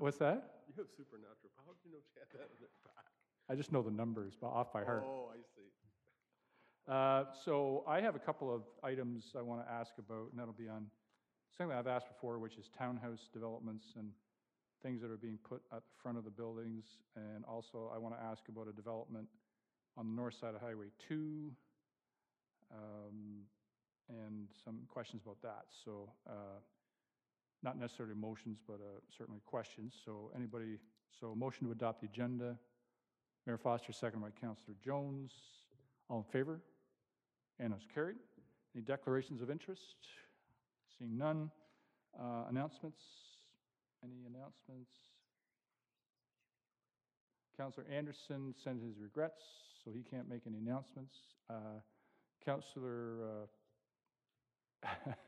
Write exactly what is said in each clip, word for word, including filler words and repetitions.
What's that? You have supernatural power. How do you know she had that in her back? I just know the numbers, but off by heart. Oh, I see. Uh, so I have a couple of items I want to ask about, and that'll be on something I've asked before, which is townhouse developments and things that are being put at the front of the buildings. And also I want to ask about a development on the north side of Highway two, um, and some questions about that. So uh, not necessarily motions, but uh, certainly questions. So anybody, so motion to adopt the agenda. Mayor Foster, second by Councillor Jones. All in favor? And it's carried. Any declarations of interest? Seeing none. Uh, announcements? Any announcements? Councillor Anderson sent his regrets, so he can't make any announcements. Uh, Councillor uh,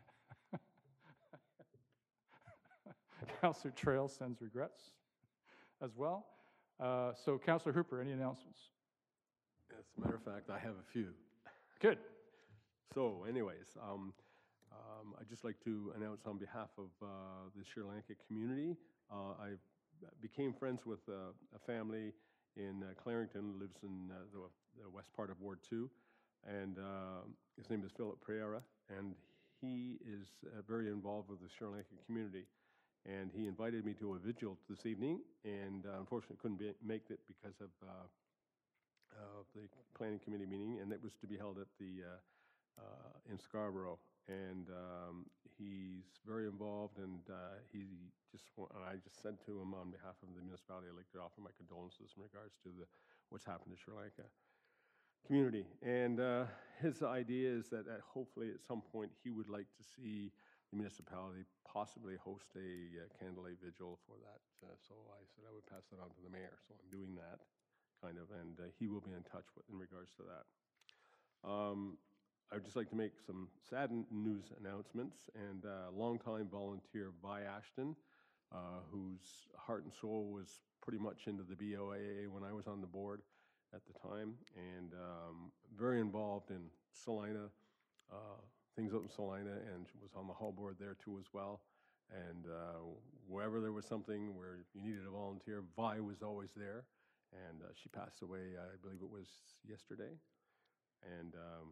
Councillor Trail sends regrets as well. Uh, so Councillor Hooper, any announcements? As a matter of fact, I have a few. Good. So anyways, um, um, I'd just like to announce on behalf of uh, the Sri Lanka community, uh, I became friends with uh, a family in uh, Clarington, lives in uh, the, the west part of Ward two, and uh, his name is Philip Pereira, and he is uh, very involved with the Sri Lanka community. And he invited me to a vigil this evening, and uh, unfortunately couldn't be, make it because of uh, uh, the planning committee meeting, and it was to be held at the uh, uh, in Scarborough. And um, he's very involved, and uh, he just and I just said to him on behalf of the municipality, I'd like to offer my condolences in regards to the what's happened to Sri Lanka community. And uh, his idea is that uh, hopefully at some point he would like to see the municipality possibly host a uh, candlelight vigil for that. Uh, so I said I would pass that on to the mayor. So I'm doing that, kind of, and uh, he will be in touch with in regards to that. Um, I would just like to make some sad news announcements. And uh, longtime volunteer Vi Ashton, uh, whose heart and soul was pretty much into the B O A A when I was on the board at the time, and um, very involved in Salina, uh, things out in Salina, and was on the hall board there too as well. And uh, wherever there was something where you needed a volunteer, Vi was always there. And uh, she passed away, I believe it was yesterday. And um,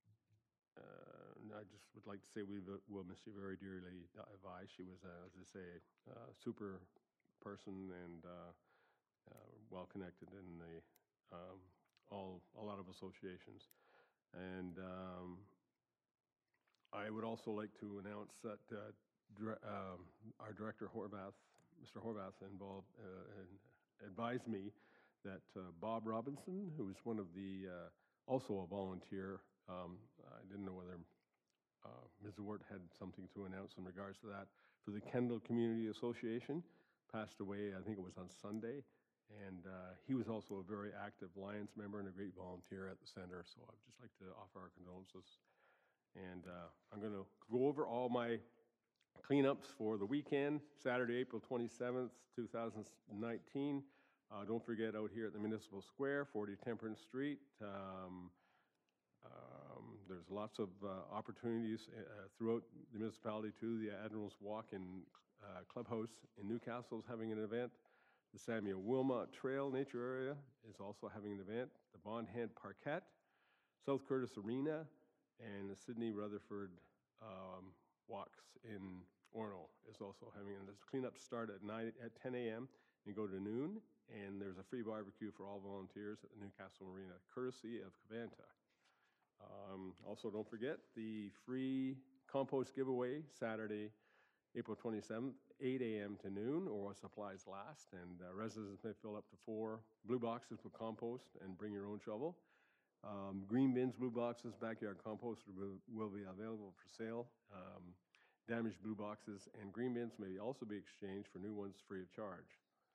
uh, I just would like to say we will miss you very dearly, Vi. She was, uh, as I say, a super person and uh, uh, well connected in the um, all a lot of associations. And um, I would also like to announce that uh, dire um, our director Horvath, Mister Horvath, involved uh, and advised me that uh, Bob Robinson, who is one of the uh, also a volunteer, um, I didn't know whether uh, Miz Wart had something to announce in regards to that, for the Kendall Community Association, passed away. I think it was on Sunday. And uh, he was also a very active Lions member and a great volunteer at the center. So I'd just like to offer our condolences. And uh, I'm going to go over all my cleanups for the weekend, Saturday, April twenty-seventh, two thousand nineteen. Uh, don't forget, out here at the Municipal Square, forty Temperance Street, um, um, there's lots of uh, opportunities uh, throughout the municipality too. The Admiral's Walk in uh, Clubhouse in Newcastle is having an event. The Samuel Wilmot Trail Nature Area is also having an event. The Bond Hand Parquet, South Curtis Arena, and the Sydney Rutherford um, Walks in Orono is also having, and this cleanup start at nine at ten A M and go to noon. And there's a free barbecue for all volunteers at the Newcastle Arena, courtesy of Cavanta. Um, also, don't forget the free compost giveaway Saturday, April twenty-seventh, eight A M to noon, or while supplies last. And uh, residents may fill up to four blue boxes with compost and bring your own shovel. Um, green bins, blue boxes, backyard compost will, will be available for sale. Um, damaged blue boxes and green bins may also be exchanged for new ones free of charge.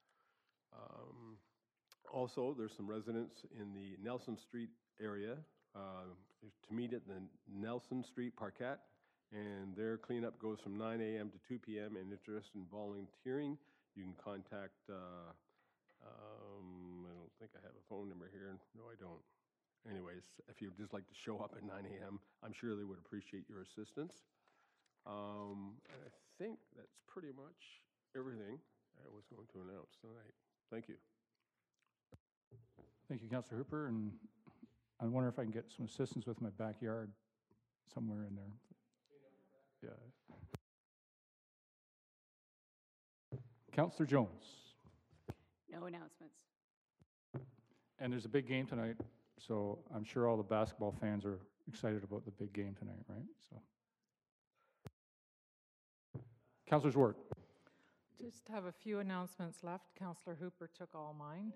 Um, also, there's some residents in the Nelson Street area uh, to meet at the Nelson Street Parquet, and their cleanup goes from nine A M to two P M and interested in volunteering, you can contact, uh, um, I don't think I have a phone number here. No, I don't. Anyways, if you'd just like to show up at nine A M, I'm sure they would appreciate your assistance. Um, I think that's pretty much everything. I was going to announce tonight. Thank you. Thank you, Councillor Hooper, and I wonder if I can get some assistance with my backyard somewhere in there. Yeah. Councillor Jones. No announcements. And there's a big game tonight, so I'm sure all the basketball fans are excited about the big game tonight, right? So, Councillor Zwart. Just have a few announcements left. Councillor Hooper took all mine.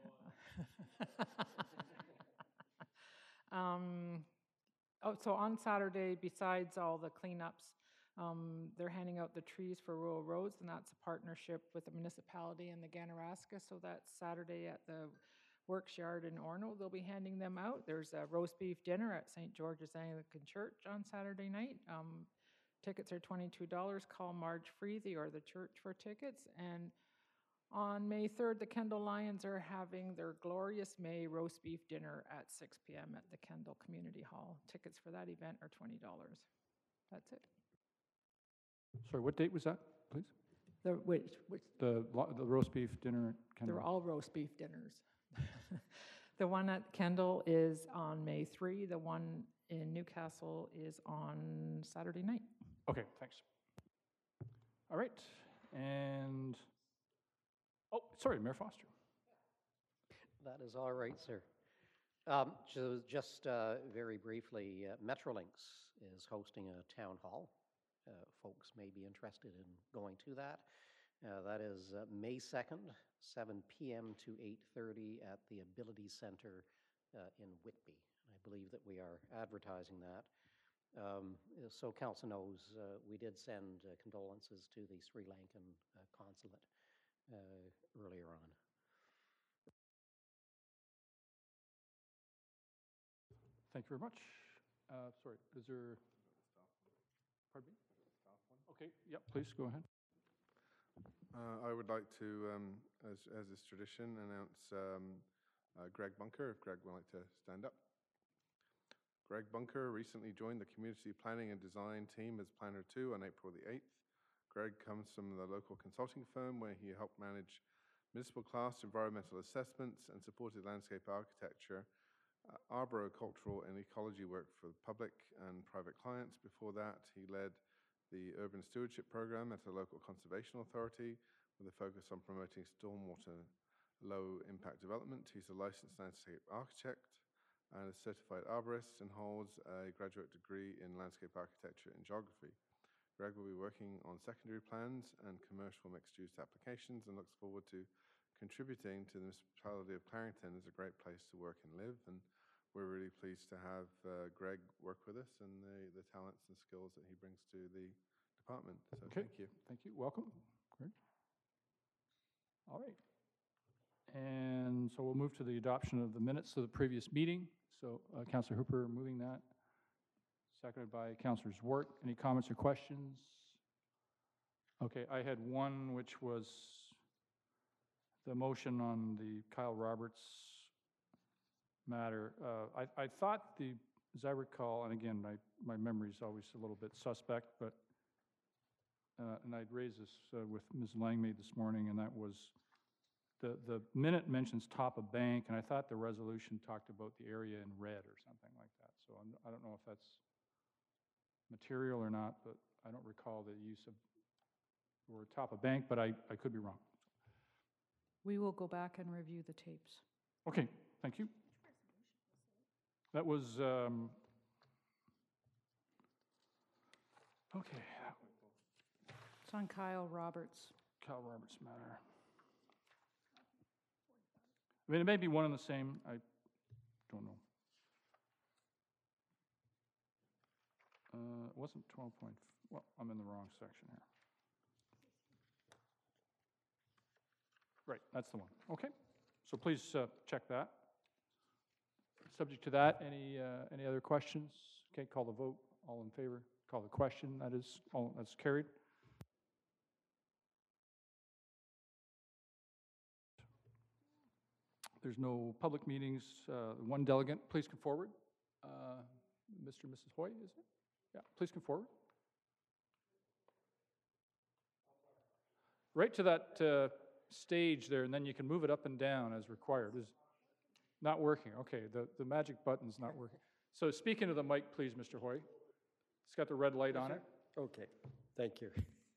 um, oh, so on Saturday, besides all the cleanups, um, they're handing out the trees for rural roads, and that's a partnership with the municipality and the Ganaraska. So that's Saturday at the Works Yard in Orono. They'll be handing them out. There's a roast beef dinner at Saint George's Anglican Church on Saturday night. Um, Tickets are twenty-two dollars. Call Marge Freethy or the church for tickets. And on May third, the Kendall Lions are having their Glorious May roast beef dinner at six p m at the Kendall Community Hall. Tickets for that event are twenty dollars. That's it. Sorry, what date was that, please? The, which, which, The, lo- the roast beef dinner at Kendall? they're all roast beef dinners. The one at Kendall is on May third. The one in Newcastle is on Saturday night. Okay, thanks. All right, and, oh, sorry, Mayor Foster. That is all right, sir. Um, so just uh, very briefly, uh, Metrolinx is hosting a town hall. Uh, folks may be interested in going to that. Uh, that is uh, May second, seven p m to eight thirty at the Ability Center uh, in Whitby. I believe that we are advertising that. Um, so council knows, uh, we did send uh, condolences to the Sri Lankan uh, consulate uh, earlier on. Thank you very much. Uh, sorry, is there, pardon me? Okay, yep, please go ahead. Uh, I would like to, um, as, as is tradition, announce um, uh, Greg Bunker, if Greg would like to stand up. Greg Bunker recently joined the Community Planning and Design team as Planner two on April the eighth. Greg comes from the local consulting firm where he helped manage municipal class environmental assessments and supported landscape architecture, uh, arboricultural and ecology work for public and private clients. Before that, he led the urban stewardship program at a local conservation authority with a focus on promoting stormwater low impact development. He's a licensed landscape architect and a certified arborist and holds a graduate degree in landscape architecture and geography. Greg will be working on secondary plans and commercial mixed-use applications and looks forward to contributing to the municipality of Clarington as a great place to work and live. And we're really pleased to have uh, Greg work with us and the, the talents and skills that he brings to the department. So Okay. thank you. Thank you. Welcome, Greg. All right. And so we'll move to the adoption of the minutes of the previous meeting. So uh, Councillor Hooper moving that, seconded by Councillor Zwart. Any comments or questions? Okay, I had one which was the motion on the Kyle Roberts matter. Uh, I, I thought the, as I recall, and again, my, my memory is always a little bit suspect, but, uh, and I'd raised this uh, with Miz Langmaid this morning, and that was, the, the minute mentions top of bank, and I thought the resolution talked about the area in red or something like that. So I'm, I don't know if that's material or not, but I don't recall the use of the word top of bank, but I, I could be wrong. We will go back and review the tapes. Okay, thank you. That was, um, okay, It's on Kyle Roberts. Kyle Roberts matter. I mean, it may be one and the same, I don't know. Uh, it wasn't twelve point, well, I'm in the wrong section here. Right, that's the one, okay. So please uh, check that. Subject to that, any, uh, any other questions? Okay, call the vote, all in favor. Call the question, that is, all, that's carried. There's no public meetings. Uh, one delegate, please come forward. Uh, Mister and Missus Hoy, is it? Yeah, please come forward. Right to that uh, stage there, and then you can move it up and down as required. Is not working. Okay, the, the magic button's not working. So speak into the mic, please, Mister Hoy. It's got the red light on it. Okay, thank you.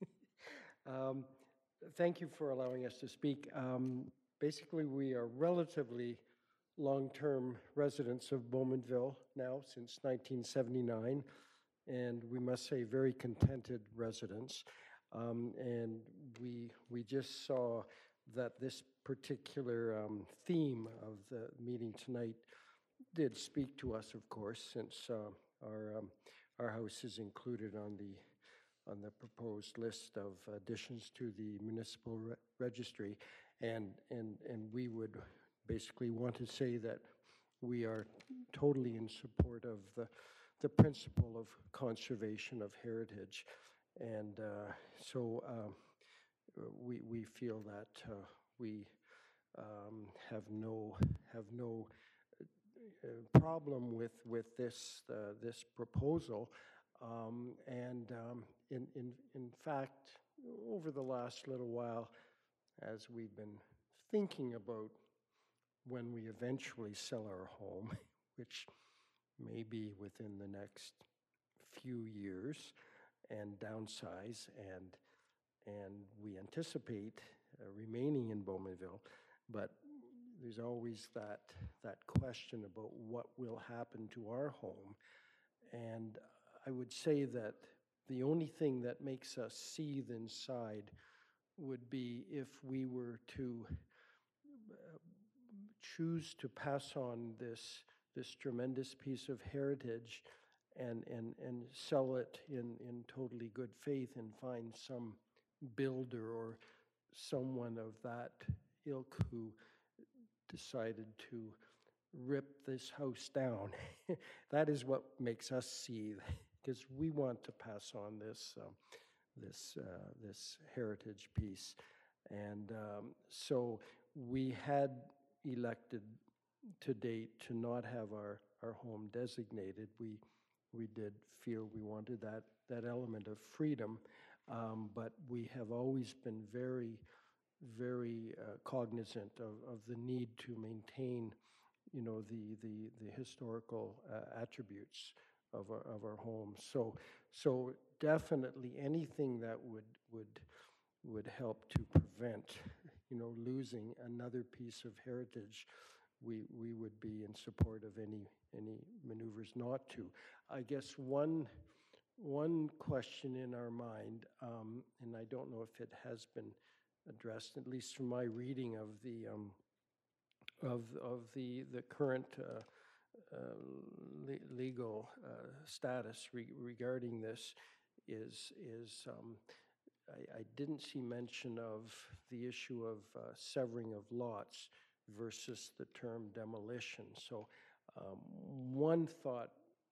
Um, Thank you for allowing us to speak. Um, Basically, we are relatively long-term residents of Bowmanville now since nineteen seventy-nine, and we must say very contented residents. Um, And we, we just saw that this particular um, theme of the meeting tonight did speak to us, of course, since uh, our, um, our house is included on the on the proposed list of additions to the municipal re- registry. And, and, and we would basically want to say that we are totally in support of the, the principle of conservation of heritage. And uh, so um, we, we feel that uh, we um, have no, have no uh, problem with, with this, uh, this proposal. Um, and um, in, in, in fact, over the last little while, as we've been thinking about when we eventually sell our home, which may be within the next few years, and downsize, and, and we anticipate uh, remaining in Bowmanville, but there's always that, that question about what will happen to our home. And I would say that the only thing that makes us seethe inside would be if we were to uh, choose to pass on this, this tremendous piece of heritage and, and, and sell it in, in totally good faith and find some builder or someone of that ilk who decided to rip this house down. That is what makes us seethe, because we want to pass on this um, this uh, this heritage piece. And um, so we had elected to date to not have our, our home designated. We we did feel we wanted that that element of freedom, um, but we have always been very very uh, cognizant of, of the need to maintain, you know, the the the historical uh, attributes of our of our homes. So so definitely anything that would would would help to prevent, you know, losing another piece of heritage, we we would be in support of any any maneuvers not to. I guess one one question in our mind, um, and I don't know if it has been addressed, at least from my reading of the um, of of the the current uh, uh, le- legal uh, status re- regarding this, is is um, I, I didn't see mention of the issue of uh, severing of lots versus the term demolition. So um, one thought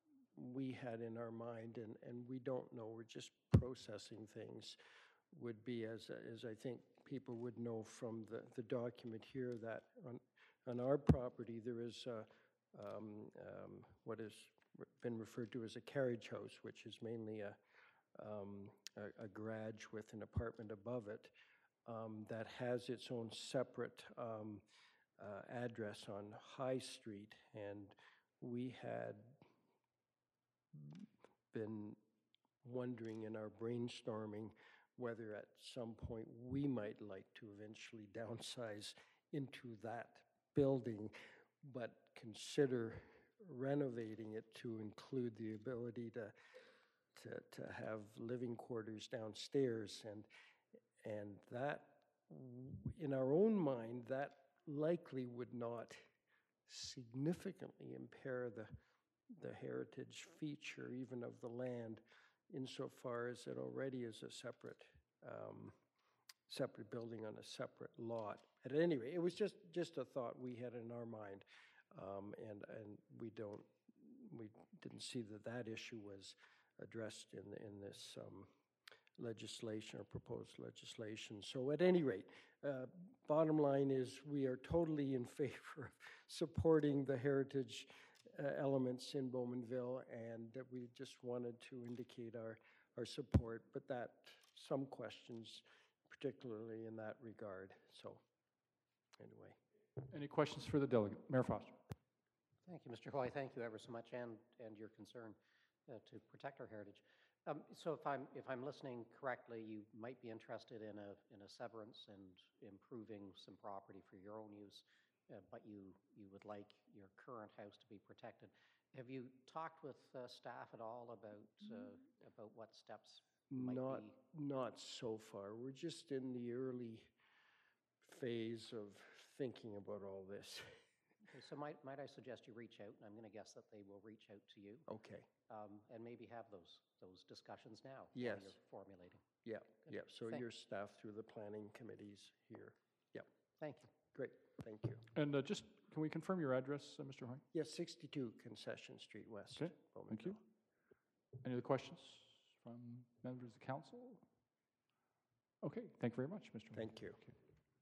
we had in our mind, and, and we don't know, we're just processing things, would be, as, as I think people would know from the, the document here, that on, on our property there is a, um, um, what has been referred to as a carriage house, which is mainly a, um, a, a garage with an apartment above it, um, that has its own separate um, uh, address on High Street. And we had been wondering in our brainstorming whether at some point we might like to eventually downsize into that building, but consider renovating it to include the ability to to, to have living quarters downstairs. And and that, in our own mind, that likely would not significantly impair the the heritage feature even of the land, insofar as it already is a separate um, separate building on a separate lot. At any rate, it was just just a thought we had in our mind, um, and and we don't we didn't see that that issue was addressed in in this um, legislation or proposed legislation. So at any rate, uh, bottom line is we are totally in favor of supporting the heritage uh, elements in Bowmanville, and that we just wanted to indicate our, our support, but that some questions particularly in that regard. So, anyway. Any questions for the delegate? Mayor Foster. Thank you, Mister Hoy. Thank you ever so much, and, and your concern uh, to protect our heritage. Um, so if I'm, if I'm listening correctly, you might be interested in a, in a severance and improving some property for your own use, uh, but you, you would like your current house to be protected. Have you talked with uh, staff at all about, uh, about what steps might Not, be? not so far. We're just in the early phase of thinking about all this. Okay, so might, might I suggest you reach out, and I'm going to guess that they will reach out to you, Okay. um, and maybe have those, those discussions now Yes. while you're formulating. Yeah, Good. yeah. So Thank- your staff through the planning committees here. Yep. Thank you. Great. Thank you. And uh, just, can we confirm your address, uh, Mister Hoy? Yes, sixty-two Concession Street West. Okay, thank you. Any other questions from members of the council? Okay, thank you very much, Mister Hoy. Thank you. Okay.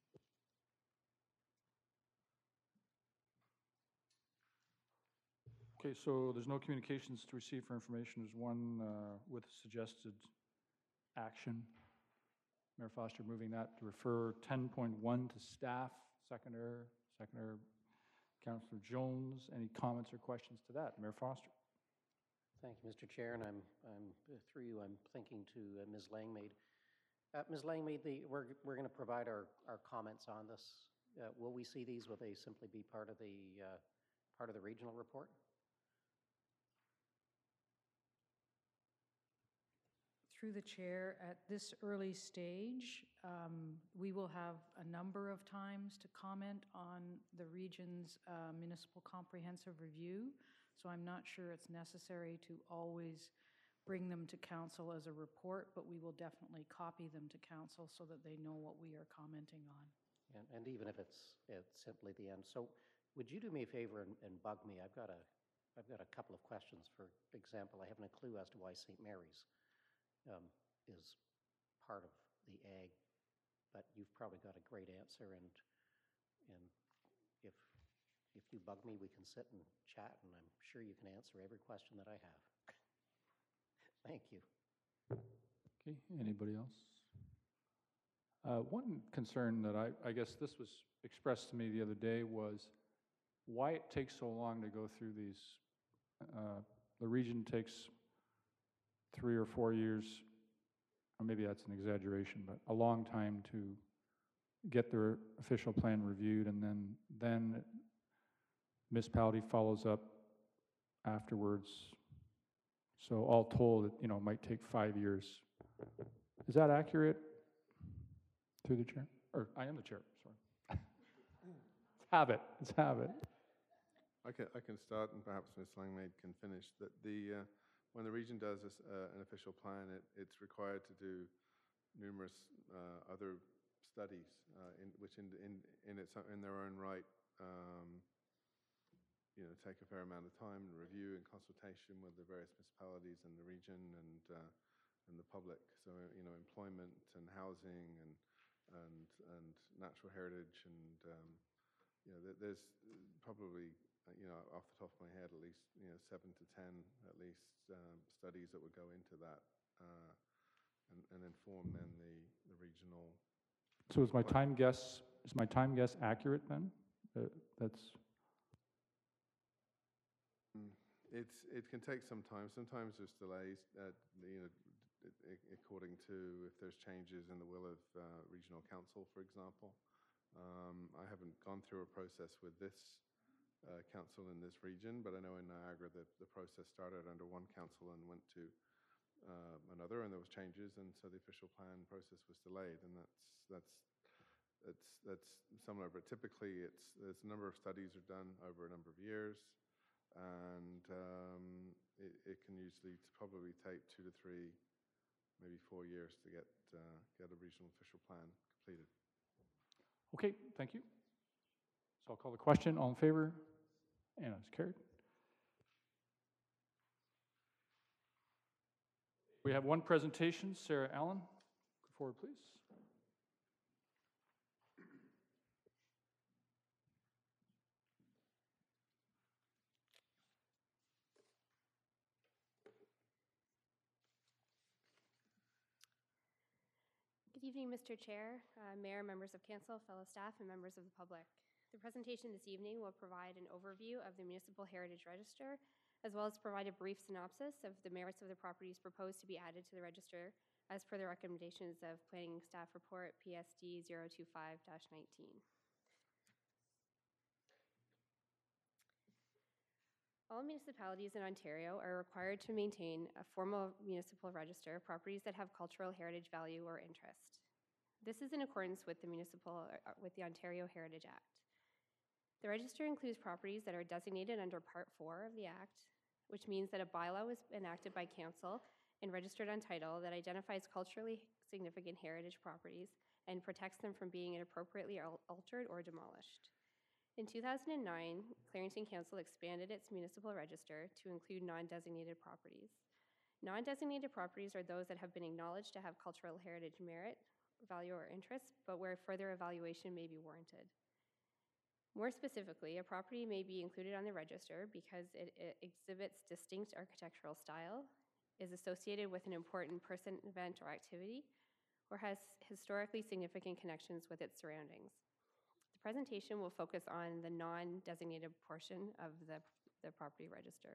Okay, so there's no communications to receive for information. There's one uh, with suggested action. Mayor Foster moving that to refer ten point one to staff. Seconder, Seconder, Councillor Jones. Any comments or questions to that? Mayor Foster. Thank you, Mister Chair, and I'm, I'm, uh, through you, I'm thinking to uh, Miz Langmaid. Uh, Miz Langmaid, the, we're, we're going to provide our, our comments on this. Uh, will we see these? Will they simply be part of the, uh, part of the regional report? Through the chair, at this early stage, um, we will have a number of times to comment on the region's uh, municipal comprehensive review. So I'm not sure it's necessary to always bring them to council as a report, but we will definitely copy them to council so that they know what we are commenting on. And, and even if it's, it's simply the end. So would you do me a favor and, and bug me? I've got a, I've got a couple of questions. For example, I haven't a clue as to why Saint Mary's um, is part of the ag, but you've probably got a great answer, and, and if, if you bug me, we can sit and chat, and I'm sure you can answer every question that I have. Thank you. Okay, anybody else? Uh, one concern that I, I guess this was expressed to me the other day was why it takes so long to go through these. Uh, the region takes three or four years, or maybe that's an exaggeration, but a long time to get their official plan reviewed, and then then municipality follows up afterwards. So all told, it, you know, might take five years. Is that accurate? Through the chair? Or I am the chair, sorry. Let's have it, let's have it. I can, I can start, and perhaps Miz Langmaid can finish. That the uh, when the region does this, uh, an official plan, it, it's required to do numerous uh, other studies, uh, in, which in, in, in, its, in their own right, um, you know, take a fair amount of time and review and consultation with the various municipalities in the region and, uh, and the public. So, you know, employment and housing and, and, and natural heritage and, um, you know, there's probably, uh, you know, off the top of my head, at least, you know, seven to ten, at least, um, studies that would go into that uh, and, and inform then the, the regional. So is my time guess, is my time guess accurate then? Uh, that's, It's, it can take some time. Sometimes there's delays, uh, you know, according to if there's changes in the will of uh, regional council, for example. Um, I haven't gone through a process with this uh, council in this region, but I know in Niagara that the process started under one council and went to uh, another, and there was changes, and so the official plan process was delayed, and that's that's that's that's similar. But typically, it's there's a number of studies are done over a number of years, and um, it, it can usually probably take two to three, maybe four years to get uh, get a regional official plan completed. okay, thank you. So I'll call the question, all in favor? And it's carried. We have one presentation, Sarah Allen, go forward, please. Good Good evening, Mister Chair, uh, Mayor, members of council, fellow staff, and members of the public. The presentation this evening will provide an overview of the Municipal Heritage Register, as well as provide a brief synopsis of the merits of the properties proposed to be added to the register as per the recommendations of Planning Staff Report P S D zero two five dash nineteen. All municipalities in Ontario are required to maintain a formal municipal register of properties that have cultural heritage value or interest. This is in accordance with the municipal uh, with the Ontario Heritage Act. The register includes properties that are designated under Part four of the Act, which means that a bylaw was enacted by council and registered on title that identifies culturally significant heritage properties and protects them from being inappropriately al- altered or demolished. In two thousand nine, Clarington Council expanded its municipal register to include non-designated properties. Non-designated properties are those that have been acknowledged to have cultural heritage merit, value, or interest, but where further evaluation may be warranted. More specifically, a property may be included on the register because it, it exhibits distinct architectural style, is associated with an important person, event, or activity, or has historically significant connections with its surroundings. The presentation will focus on the non-designated portion of the, the property register.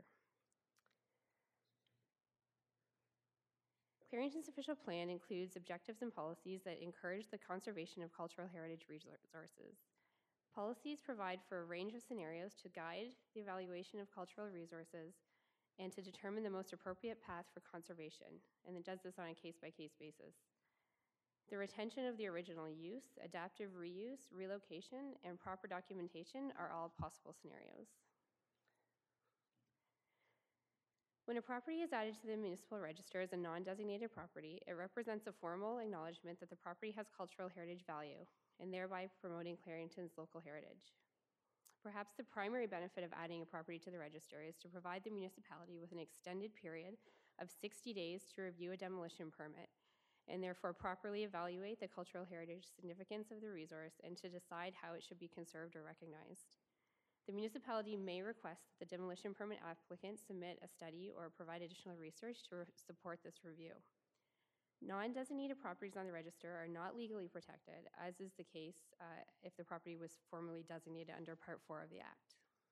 Clarington's official plan includes objectives and policies that encourage the conservation of cultural heritage resources. Policies provide for a range of scenarios to guide the evaluation of cultural resources and to determine the most appropriate path for conservation, and it does this on a case-by-case basis. The retention of the original use, adaptive reuse, relocation, and proper documentation are all possible scenarios. When a property is added to the municipal register as a non-designated property, it represents a formal acknowledgement that the property has cultural heritage value, and thereby promoting Clarington's local heritage. Perhaps the primary benefit of adding a property to the register is to provide the municipality with an extended period of sixty days to review a demolition permit, and therefore properly evaluate the cultural heritage significance of the resource and to decide how it should be conserved or recognized. The municipality may request that the demolition permit applicant submit a study or provide additional research to re- support this review. Non-designated properties on the register are not legally protected, as is the case uh, if the property was formally designated under Part four of the Act.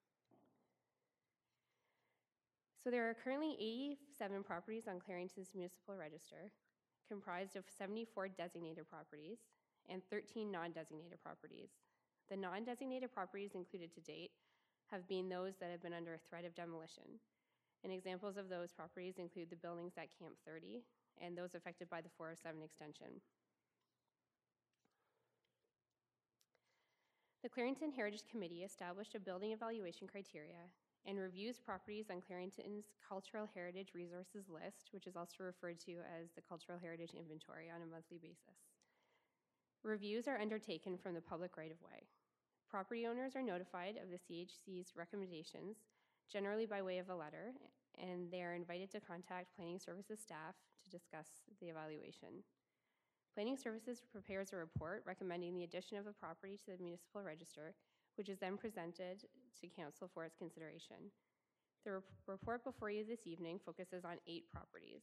So there are currently eighty-seven properties on Clarington's municipal register, comprised of seventy-four designated properties and thirteen non-designated properties. The non-designated properties included to date have been those that have been under a threat of demolition. And examples of those properties include the buildings at Camp thirty and those affected by the four oh seven extension. The Clarington Heritage Committee established a building evaluation criteria and reviews properties on Clarington's Cultural Heritage Resources List, which is also referred to as the Cultural Heritage Inventory, on a monthly basis. Reviews are undertaken from the public right-of-way. Property owners are notified of the C H C's recommendations, generally by way of a letter, and they are invited to contact Planning Services staff to discuss the evaluation. Planning Services prepares a report recommending the addition of a property to the municipal register, which is then presented to council for its consideration. The rep- report before you this evening focuses on eight properties.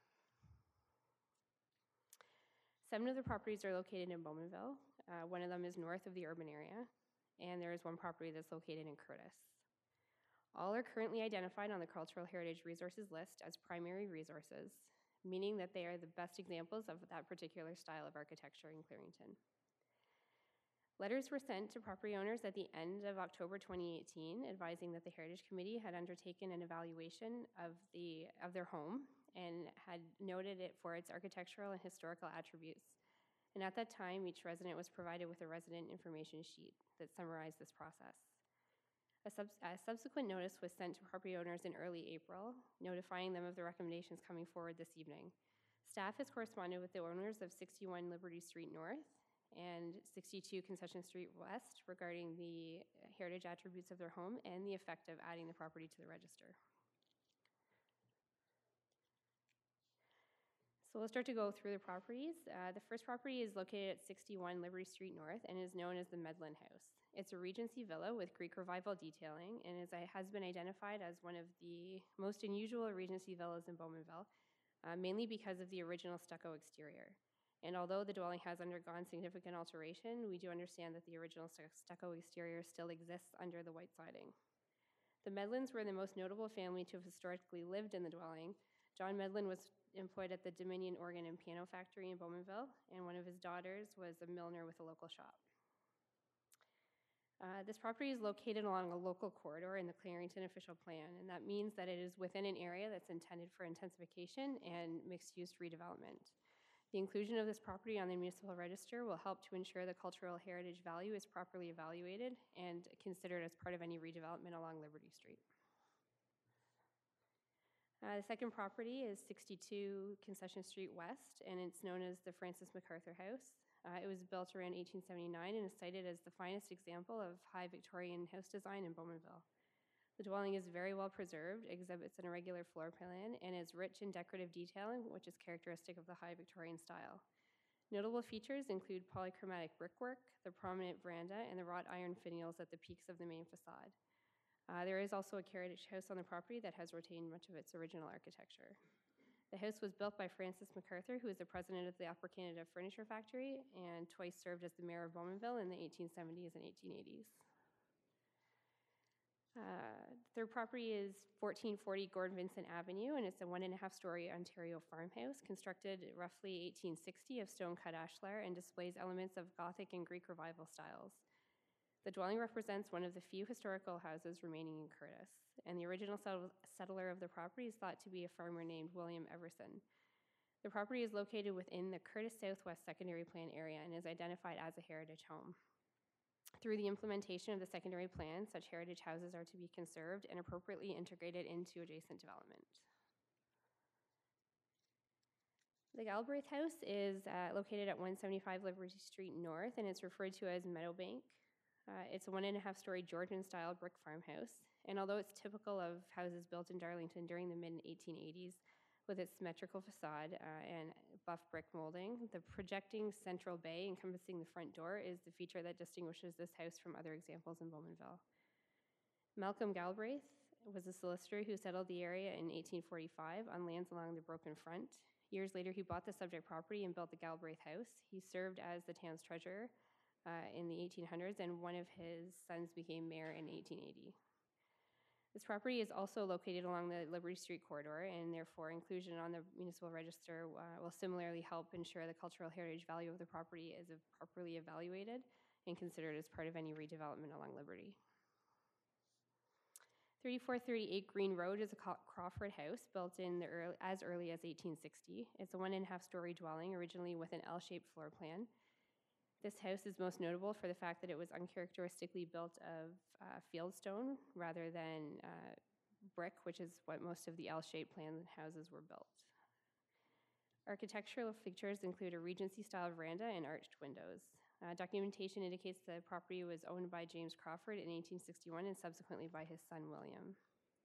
Seven of the properties are located in Bowmanville. Uh, one of them is north of the urban area, and there is one property that's located in Curtis. All are currently identified on the Cultural Heritage Resources List as primary resources, meaning that they are the best examples of that particular style of architecture in Clarington. Letters were sent to property owners at the end of October twenty eighteen, advising that the Heritage Committee had undertaken an evaluation of, the, of their home and had noted it for its architectural and historical attributes. And at that time, each resident was provided with a resident information sheet that summarized this process. A, sub- a subsequent notice was sent to property owners in early April, notifying them of the recommendations coming forward this evening. Staff has corresponded with the owners of sixty-one Liberty Street North and sixty-two Concession Street West regarding the heritage attributes of their home and the effect of adding the property to the register. So we'll start to go through the properties. Uh, the first property is located at sixty-one Liberty Street North and is known as the Medlin House. It's a Regency villa with Greek Revival detailing and is, has been identified as one of the most unusual Regency villas in Bowmanville, uh, mainly because of the original stucco exterior. And although the dwelling has undergone significant alteration, we do understand that the original stu- stucco exterior still exists under the white siding. The Medlins were the most notable family to have historically lived in the dwelling. John Medlin was employed at the Dominion Organ and Piano Factory in Bowmanville, and one of his daughters was a milliner with a local shop. Uh, this property is located along a local corridor in the Clarington official plan, and that means that it is within an area that's intended for intensification and mixed-use redevelopment. The inclusion of this property on the municipal register will help to ensure the cultural heritage value is properly evaluated and considered as part of any redevelopment along Liberty Street. Uh, the second property is sixty-two Concession Street West, and it's known as the Francis MacArthur House. Uh, it was built around eighteen seventy-nine and is cited as the finest example of high Victorian house design in Bowmanville. The dwelling is very well preserved, exhibits an irregular floor plan, and is rich in decorative detailing, which is characteristic of the high Victorian style. Notable features include polychromatic brickwork, the prominent veranda, and the wrought iron finials at the peaks of the main facade. Uh, there is also a carriage house on the property that has retained much of its original architecture. The house was built by Francis MacArthur, who is the president of the Upper Canada Furniture Factory and twice served as the mayor of Bowmanville in the eighteen seventies and eighteen eighties. Uh, third property is fourteen forty Gordon Vincent Avenue, and it's a one and a half story Ontario farmhouse constructed roughly eighteen sixty of stone-cut ashlar and displays elements of Gothic and Greek Revival styles. The dwelling represents one of the few historical houses remaining in Curtis, and the original settler of the property is thought to be a farmer named William Everson. The property is located within the Curtis Southwest Secondary Plan area and is identified as a heritage home. Through the implementation of the secondary plan, such heritage houses are to be conserved and appropriately integrated into adjacent development. The Galbraith House is uh, located at one seventy-five Liberty Street North, and it's referred to as Meadowbank. Uh, it's a one and a half story Georgian-style brick farmhouse, and although it's typical of houses built in Darlington during the mid eighteen eighties, with its symmetrical facade uh, and buff brick molding, the projecting central bay encompassing the front door is the feature that distinguishes this house from other examples in Bowmanville. Malcolm Galbraith was a solicitor who settled the area in eighteen forty-five on lands along the Broken Front. Years later, he bought the subject property and built the Galbraith House. He served as the town's treasurer uh, in the eighteen hundreds, and one of his sons became mayor in eighteen eighty. This property is also located along the Liberty Street corridor, and therefore inclusion on the municipal register uh, will similarly help ensure the cultural heritage value of the property is properly evaluated and considered as part of any redevelopment along Liberty. thirty-four thirty-eight Green Road is a Crawford house built in the early, as early as eighteen sixty. It's a one and a half story dwelling, originally with an L-shaped floor plan. This house is most notable for the fact that it was uncharacteristically built of uh, fieldstone rather than uh, brick, which is what most of the L-shaped plan houses were built. Architectural features include a Regency-style veranda and arched windows. Uh, documentation indicates the property was owned by James Crawford in eighteen sixty-one and subsequently by his son, William.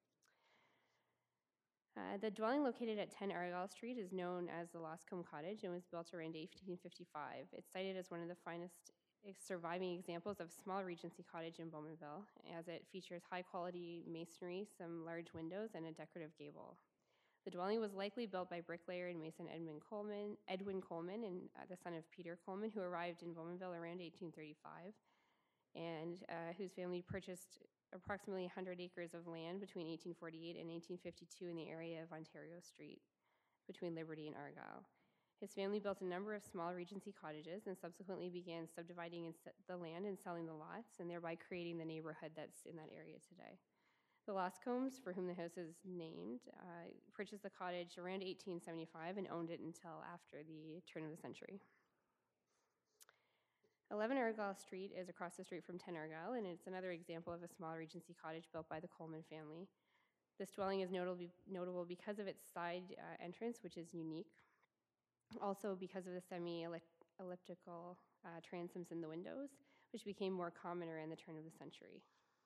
Uh, the dwelling located at ten Argyle Street is known as the Loscombe Cottage and was built around eighteen fifty-five. It's cited as one of the finest surviving examples of small Regency cottage in Bowmanville, as it features high-quality masonry, some large windows, and a decorative gable. The dwelling was likely built by bricklayer and mason Edmund Coleman, Edwin Coleman, and uh, the son of Peter Coleman, who arrived in Bowmanville around eighteen thirty-five, and uh, whose family purchased approximately one hundred acres of land between eighteen forty-eight and eighteen fifty-two in the area of Ontario Street, between Liberty and Argyle. His family built a number of small Regency cottages and subsequently began subdividing the land and selling the lots, and thereby creating the neighborhood that's in that area today. The Loscombes, for whom the house is named, uh, purchased the cottage around eighteen seventy-five and owned it until after the turn of the century. eleven Argyle Street is across the street from ten Argyle, and it's another example of a small Regency cottage built by the Coleman family. This dwelling is notable, notable because of its side uh, entrance, which is unique. Also because of the semi-elliptical uh, transoms in the windows, which became more common around the turn of the century.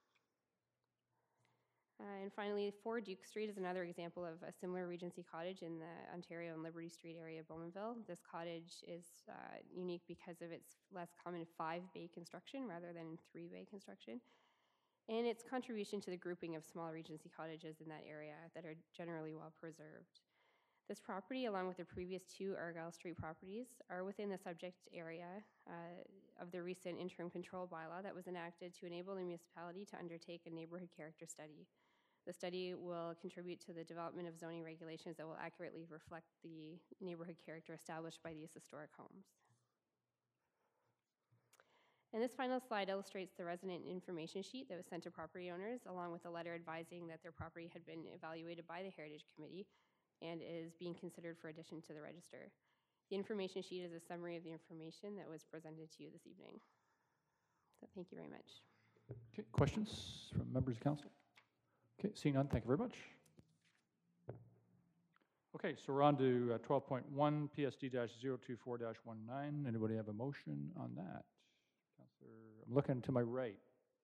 Uh, and finally, four Duke Street is another example of a similar Regency cottage in the Ontario and Liberty Street area of Bowmanville. This cottage is uh, unique because of its less common five-bay construction rather than three-bay construction, and its contribution to the grouping of small Regency cottages in that area that are generally well preserved. This property, along with the previous two Argyle Street properties, are within the subject area uh, of the recent interim control bylaw that was enacted to enable the municipality to undertake a neighborhood character study. The study will contribute to the development of zoning regulations that will accurately reflect the neighborhood character established by these historic homes. And this final slide illustrates the resident information sheet that was sent to property owners, along with a letter advising that their property had been evaluated by the Heritage Committee and is being considered for addition to the register. The information sheet is a summary of the information that was presented to you this evening. So thank you very much. Okay, questions from members of council? Okay, seeing none, thank you very much. Okay, so we're on to uh, twelve point one, P S D zero two four dash nineteen. Anybody have a motion on that? Councillor, I'm looking to my right.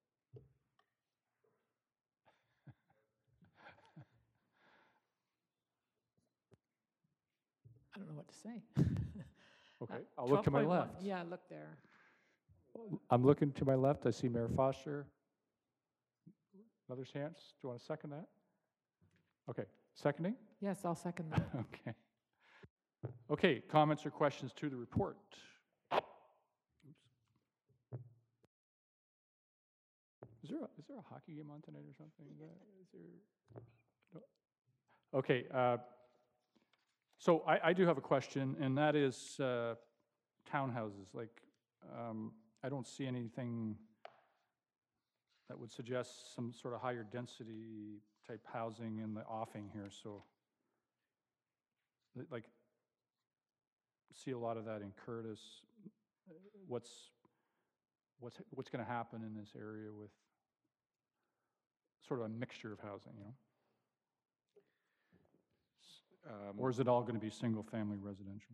I don't know what to say. Okay, Uh, I'll look to my twelve point one, left. Yeah, look there. I'm looking to my left. I see Mayor Foster. Another chance. Do you want to second that? Okay, seconding? Yes, I'll second that. Okay. Okay, comments or questions to the report? Oops. Is there a, is there a hockey game on tonight or something? Is, that, is there? No. Okay. Uh, so I, I do have a question, and that is uh, townhouses. Like, um, I don't see anything that would suggest some sort of higher density type housing in the offing here. So, like, see a lot of that in Curtis. What's what's what's going to happen in this area with sort of a mixture of housing, you know? Um, Or is it all going to be single-family residential?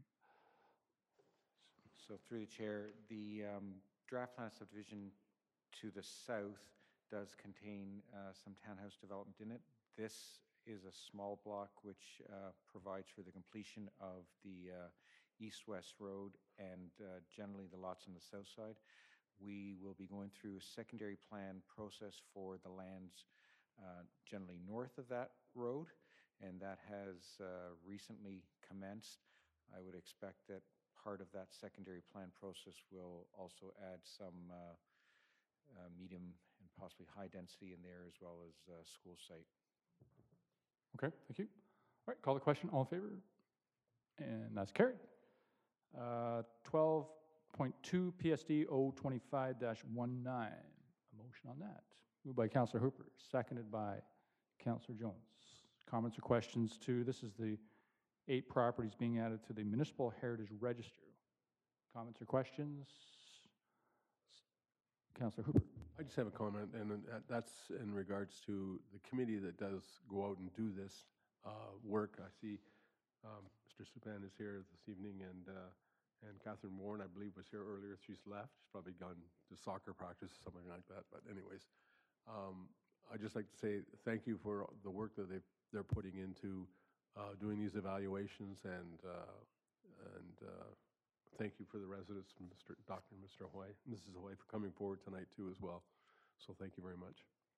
So through the chair, the um, draft plan subdivision to the south does contain uh, some townhouse development in it. This is a small block which uh, provides for the completion of the uh, east-west road and uh, generally the lots on the south side. We will be going through a secondary plan process for the lands uh, generally north of that road, and that has uh, recently commenced. I would expect that part of that secondary plan process will also add some uh, uh, medium and possibly high density in there, as well as uh, school site. Okay, thank you. All right, call the question. All in favor? And that's carried. Uh, twelve point two P S D zero two five dash nineteen. A motion on that. Moved by Councillor Hooper, seconded by Councillor Jones. Comments or questions to, this is the eight properties being added to the Municipal Heritage Register. Comments or questions? Councillor Hooper. I just have a comment, and uh, that's in regards to the committee that does go out and do this uh, work. I see um, Mister Supan is here this evening, and uh, and Catherine Warren, I believe, was here earlier. She's left. She's probably gone to soccer practice or something like that. But anyways, um, I'd just like to say thank you for the work that they've, they're putting into uh, doing these evaluations, and uh, and uh, thank you for the residents, Mister Doctor and Mister Hoy, Missus Hoy, for coming forward tonight too as well. So thank you very much.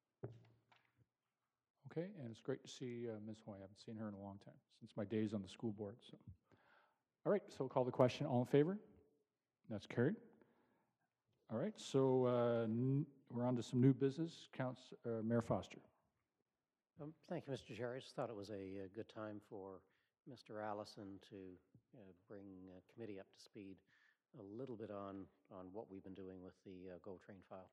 Okay, and it's great to see uh, Miz Hoy. I haven't seen her in a long time, since my days on the school board. So, all right, so we'll call the question. All in favor? That's carried. All right, so uh, n we're on to some new business. Counts, uh, Mayor Foster. Um, Thank you, Mister Chair. I just thought it was a, uh good time for Mister Allison to uh, bring uh, committee up to speed a little bit on, on what we've been doing with the uh, Go Train file.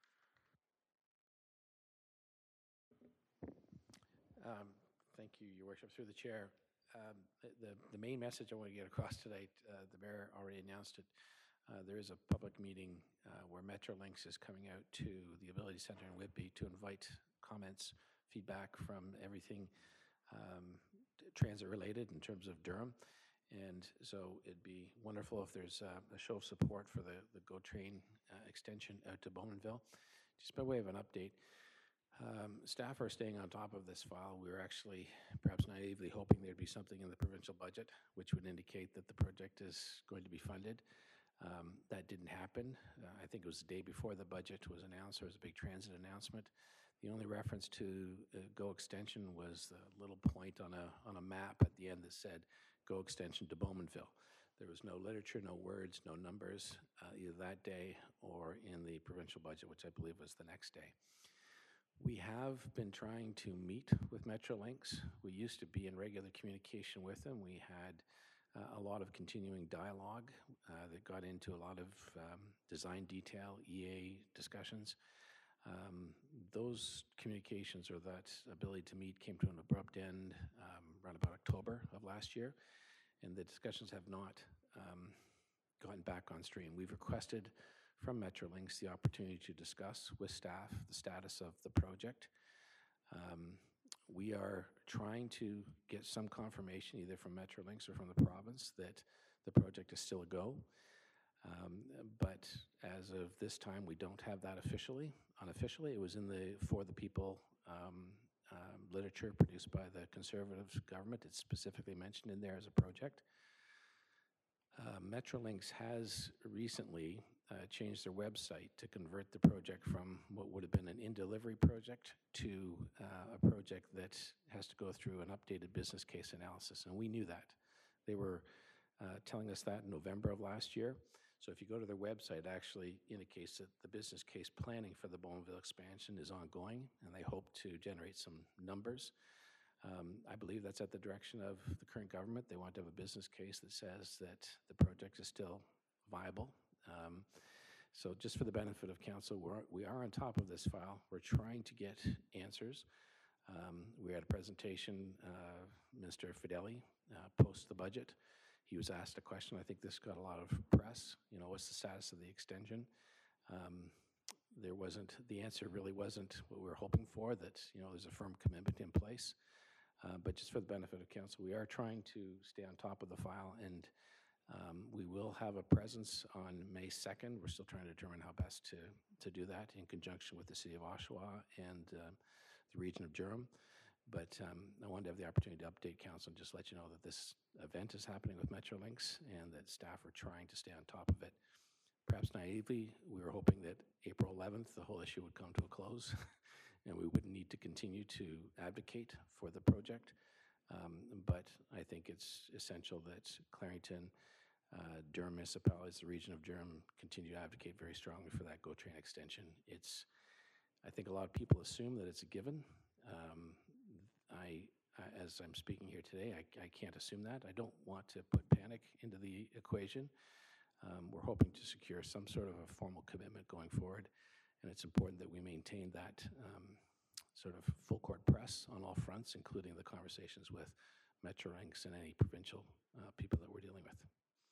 Um, Thank you, Your Worship. Through the chair, um, the, the the main message I want to get across tonight, uh, the mayor already announced it. Uh, there is a public meeting uh, where Metrolinx is coming out to the Ability Center in Whitby to invite comments, feedback from everything um, transit related in terms of Durham. And so it'd be wonderful if there's uh, a show of support for the, the GO Train uh, extension out to Bowmanville. Just by way of an update, um, staff are staying on top of this file. We were actually perhaps naively hoping there'd be something in the provincial budget which would indicate that the project is going to be funded. Um, that didn't happen. Uh, I think it was the day before the budget was announced. There was a big transit announcement. The only reference to uh, Go Extension was the little point on a, on a map at the end that said Go Extension to Bowmanville. There was no literature, no words, no numbers, uh, either that day or in the provincial budget, which I believe was the next day. We have been trying to meet with Metrolinx. We used to be in regular communication with them. We had uh, a lot of continuing dialogue uh, that got into a lot of um, design detail, E A discussions. Um, those communications or that ability to meet came to an abrupt end um, around about October of last year, and the discussions have not um, gotten back on stream. We've requested from Metrolinx the opportunity to discuss with staff the status of the project. Um, we are trying to get some confirmation either from Metrolinx or from the province that the project is still a go. Um, but as of this time, we don't have that officially. Unofficially, it was in the For the People um, um, literature produced by the Conservative government. It's specifically mentioned in there as a project. Uh, Metrolinx has recently uh, changed their website to convert the project from what would have been an in-delivery project to uh, a project that has to go through an updated business case analysis, and we knew that. They were uh, telling us that in November of last year. So if you go to their website, it actually indicates that the business case planning for the Bowmanville expansion is ongoing, and they hope to generate some numbers. Um, I believe that's at the direction of the current government. They want to have a business case that says that the project is still viable. Um, so just for the benefit of council, we're, we are on top of this file. We're trying to get answers. Um, we had a presentation, uh, Minister Fideli, uh, post the budget. He was asked a question. I think this got a lot of press. You know, what's the status of the extension? Um, there wasn't, the answer really wasn't what we were hoping for, that, you know, there's a firm commitment in place. Uh, but just for the benefit of council, we are trying to stay on top of the file, and um, we will have a presence on May second. We're still trying to determine how best to, to do that in conjunction with the city of Oshawa and uh, the region of Durham. But um, I wanted to have the opportunity to update council and just let you know that this event is happening with Metrolinx and that staff are trying to stay on top of it. Perhaps naively, we were hoping that April eleventh, the whole issue would come to a close and we wouldn't need to continue to advocate for the project. Um, but I think it's essential that Clarington, uh, Durham municipalities, the region of Durham, continue to advocate very strongly for that GO train extension. It's, I think a lot of people assume that it's a given. Um, I, I, as I'm speaking here today, I, I can't assume that. I don't want to put panic into the equation. Um, we're hoping to secure some sort of a formal commitment going forward, and it's important that we maintain that um, sort of full court press on all fronts, including the conversations with Metrolinx and any provincial uh, people that we're dealing with.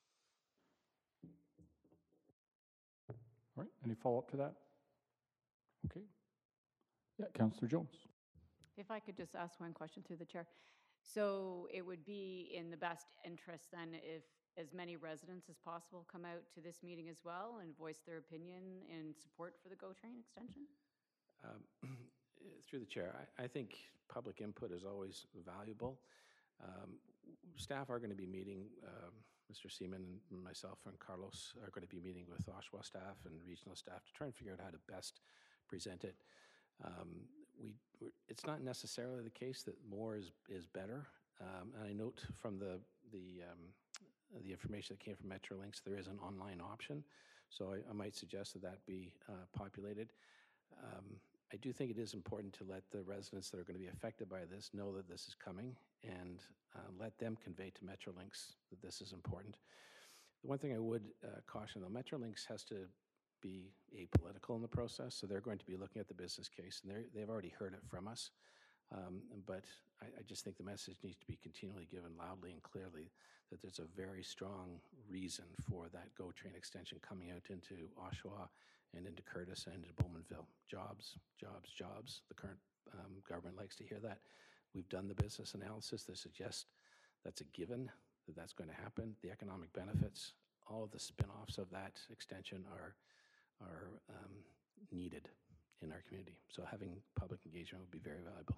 All right, any follow-up to that? Okay. Yeah, Councillor Jones. If I could just ask one question through the chair. So it would be in the best interest then if as many residents as possible come out to this meeting as well and voice their opinion in support for the GO train extension? Um, through the chair, I, I think public input is always valuable. Um, staff are going to be meeting, um, Mister Seaman and myself and Carlos are going to be meeting with Oshawa staff and regional staff to try and figure out how to best present it. Um, we, it's not necessarily the case that more is, is better. Um, and I note from the, the, um, the information that came from Metrolinx, there is an online option. So I, I might suggest that that be uh, populated. Um, I do think it is important to let the residents that are going to be affected by this know that this is coming and uh, let them convey to Metrolinx that this is important. The one thing I would uh, caution though, Metrolinx has to be apolitical in the process, so they're going to be looking at the business case, and they've already heard it from us. Um, but I, I just think the message needs to be continually given loudly and clearly that there's a very strong reason for that GO train extension coming out into Oshawa and into Curtis and into Bowmanville. Jobs, jobs, jobs. The current um, government likes to hear that. We've done the business analysis that suggests that's a given, that that's going to happen. The economic benefits, all of the spin-offs of that extension are are um, needed in our community. So having public engagement would be very valuable.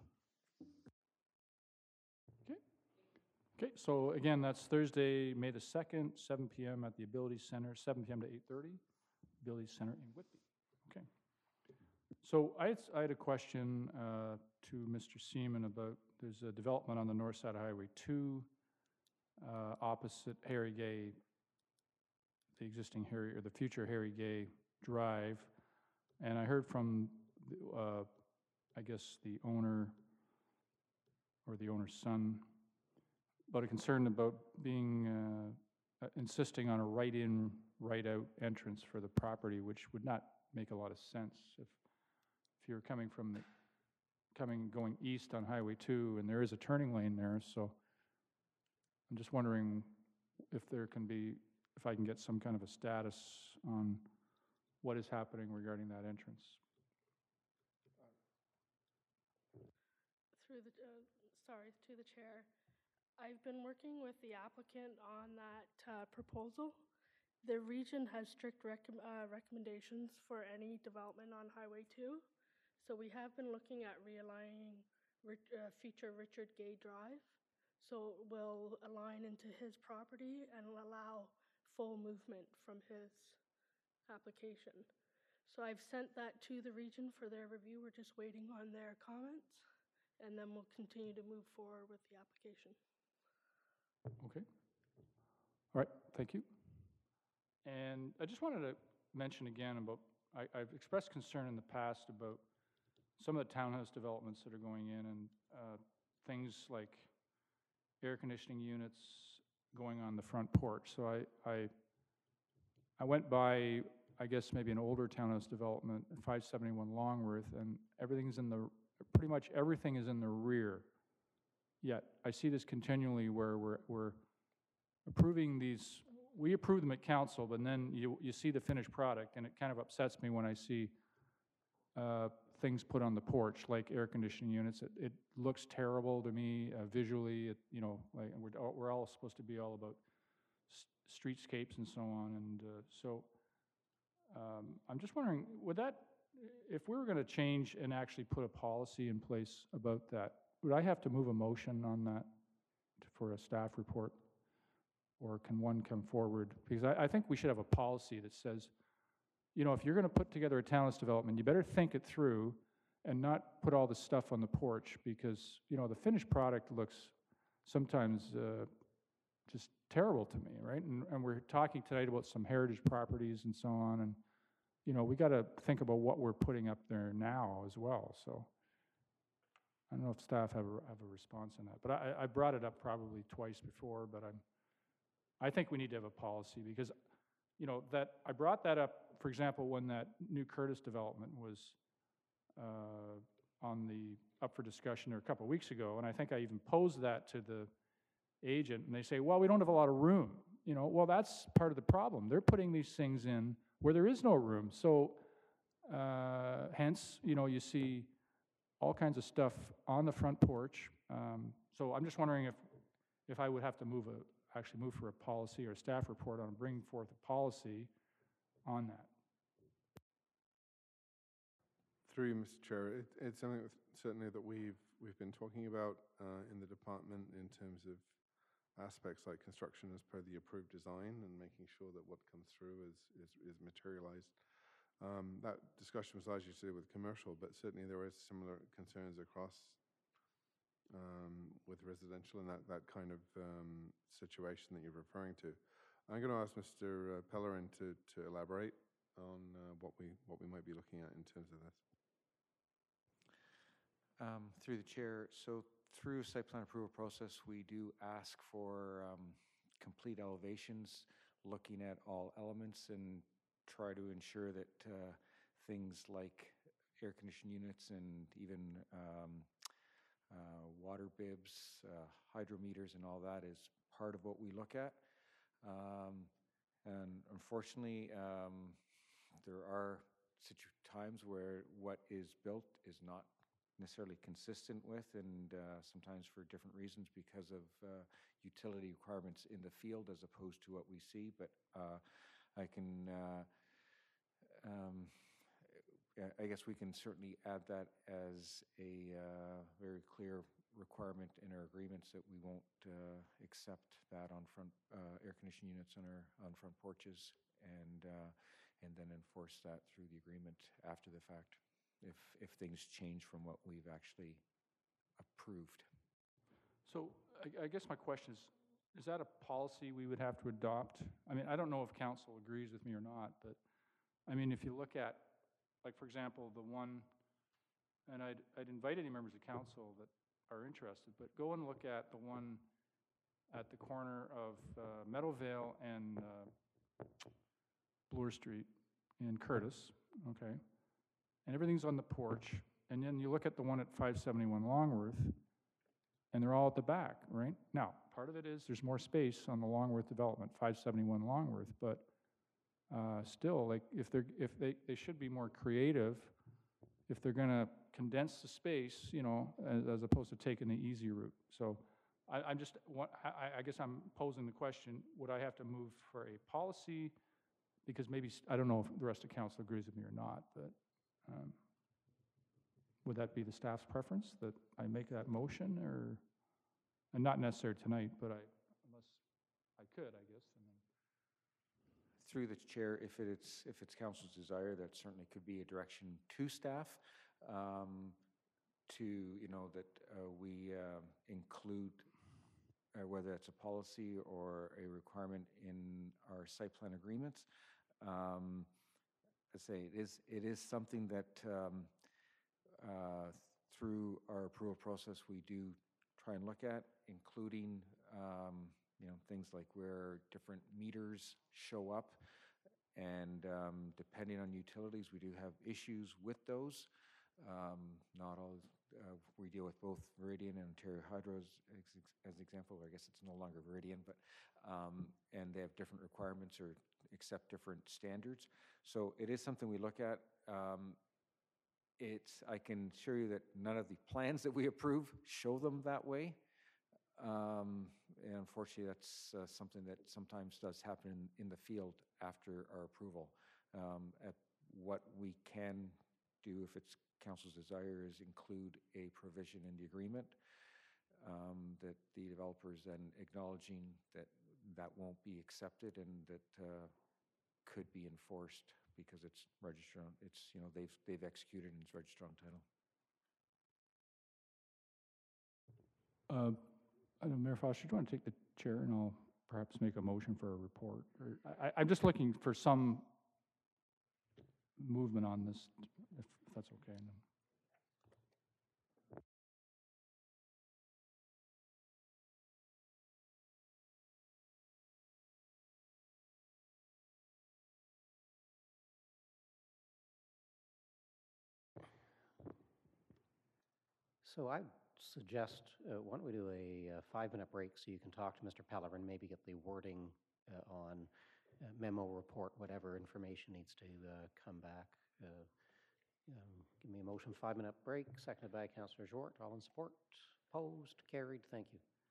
Okay. Okay, so again, that's Thursday, May the second, seven p m at the Ability Center, seven p m to eight thirty, Ability Center in Whitby. Okay. So I had, s- I had a question uh, to Mister Seaman about, there's a development on the north side of Highway two, uh, opposite Harry Gay, the existing Harry, or the future Harry Gay Drive. And I heard from, the, uh, I guess, the owner or the owner's son, about a concern about being, uh, uh, insisting on a right-in, right-out entrance for the property, which would not make a lot of sense if, if you're coming from the, coming, going east on Highway two, and there is a turning lane there, so I'm just wondering if there can be, if I can get some kind of a status on what is happening regarding that entrance. Through the, uh, sorry, to the chair. I've been working with the applicant on that uh, proposal. The region has strict recom- uh, recommendations for any development on Highway two. So we have been looking at realigning Rich- uh, future Richard Gay Drive. So it will align into his property and allow full movement from his application. So I've sent that to the region for their review. We're just waiting on their comments. And then we'll continue to move forward with the application. Okay. All right, thank you. And I just wanted to mention again about, I, I've expressed concern in the past about some of the townhouse developments that are going in, and uh, things like air conditioning units going on the front porch. So I, I, I went by, I guess maybe an older townhouse development, five seventy-one Longworth, and everything's in the, pretty much everything is in the rear. Yet I see this continually where we're, we're approving these, we approve them at council, but then you, you see the finished product, and it kind of upsets me when I see uh, things put on the porch, like air conditioning units. It, it looks terrible to me uh, visually. It, you know, like we're, all- we're all supposed to be all about s- streetscapes and so on, and uh, so um, I'm just wondering, would that, if we were going to change and actually put a policy in place about that, would I have to move a motion on that to- for a staff report? Or can one come forward? Because I, I think we should have a policy that says, you know, if you're going to put together a townhouse development, you better think it through and not put all this stuff on the porch, because, you know, the finished product looks sometimes uh, just terrible to me, right? And, and we're talking tonight about some heritage properties and so on, and, you know, we got to think about what we're putting up there now as well, so. I don't know if staff have a, have a response on that, but I, I brought it up probably twice before, but I'm, I think we need to have a policy, because, you know, that, I brought that up, for example, when that new Curtis development was uh, on the, up for discussion there a couple of weeks ago, and I think I even posed that to the agent, and they say, well, we don't have a lot of room. You know, well, that's part of the problem. They're putting these things in where there is no room, so uh, hence, you know, you see all kinds of stuff on the front porch. Um, so I'm just wondering if, if I would have to move a, actually move for a policy or a staff report on bringing forth a policy on that. Through you, Mister Chair, it, it's something that certainly that we've we've been talking about uh, in the department in terms of aspects like construction as per the approved design and making sure that what comes through is is, is materialized. Um, that discussion was largely to do with commercial, but certainly there is similar concerns across um, with residential and that, that kind of um, situation that you're referring to. I'm going to ask Mister Pellerin to, to elaborate on uh, what we what we might be looking at in terms of this. Um, through the chair, so through site plan approval process, we do ask for um, complete elevations, looking at all elements, and try to ensure that uh, things like air conditioning units and even um, uh, water bibs, uh, hydrometers and all that is part of what we look at. Um, and unfortunately, um, there are situ- times where what is built is not necessarily consistent with, and uh, sometimes for different reasons because of uh, utility requirements in the field as opposed to what we see. But uh, I can, uh, um, I guess we can certainly add that as a uh, very clear requirement in our agreements that we won't uh, accept that on front uh, air conditioning units on our on front porches, and uh, and then enforce that through the agreement after the fact. if, if things change from what we've actually approved. So I, I guess my question is, is that a policy we would have to adopt? I mean, I don't know if council agrees with me or not, but, I mean, if you look at, like, for example, the one, and I'd, I'd invite any members of council that are interested, but go and look at the one at the corner of uh, Meadowvale and uh, Bloor Street in Curtis, okay? And everything's on the porch, and then you look at the one at five seventy-one Longworth, and they're all at the back, right? Now, part of it is there's more space on the Longworth development, five seventy-one Longworth, but uh, still, like, if they're, if they, they should be more creative if they're gonna condense the space, you know, as, as opposed to taking the easy route. So I, I'm just, what, I, I guess I'm posing the question, would I have to move for a policy? Because maybe, s- I don't know if the rest of council agrees with me or not, but um, would that be the staff's preference, that I make that motion, or, and not necessary tonight, but I, unless I could, I guess. And then Through the chair, if it's, if it's council's desire, that certainly could be a direction to staff, um, to, you know, that uh, we um, include, uh, whether it's a policy or a requirement in our site plan agreements. Um, I say, it is, it is something that um, uh, through our approval process, we do try and look at, including, um, you know, things like where different meters show up. And um, depending on utilities, we do have issues with those. Um, not all, uh, we deal with both Viridian and Ontario Hydro as, as example. I guess it's no longer Viridian, but, um, and they have different requirements or accept different standards. So it is something we look at. Um, it's, I can assure you that none of the plans that we approve show them that way. Um, and unfortunately, that's uh, something that sometimes does happen in, in the field after our approval. Um, at what we can do, if it's council's desire, is include a provision in the agreement um, that the developer is then acknowledging that that won't be accepted and that uh, could be enforced because it's registered on, it's, you know, they've, they've executed and it's registered on title. Uh, I don't know, Mayor Foster, do you want to take the chair and I'll perhaps make a motion for a report? Or I, I'm just looking for some movement on this, if, if that's okay. And then- So I suggest, uh, why don't we do a uh, five-minute break so you can talk to Mister Pellerin, maybe get the wording uh, on uh, memo, report, whatever information needs to uh, come back. Uh, um, Give me a motion, five-minute break, seconded by Councillor Jort. All in support? Opposed? Carried. Thank you.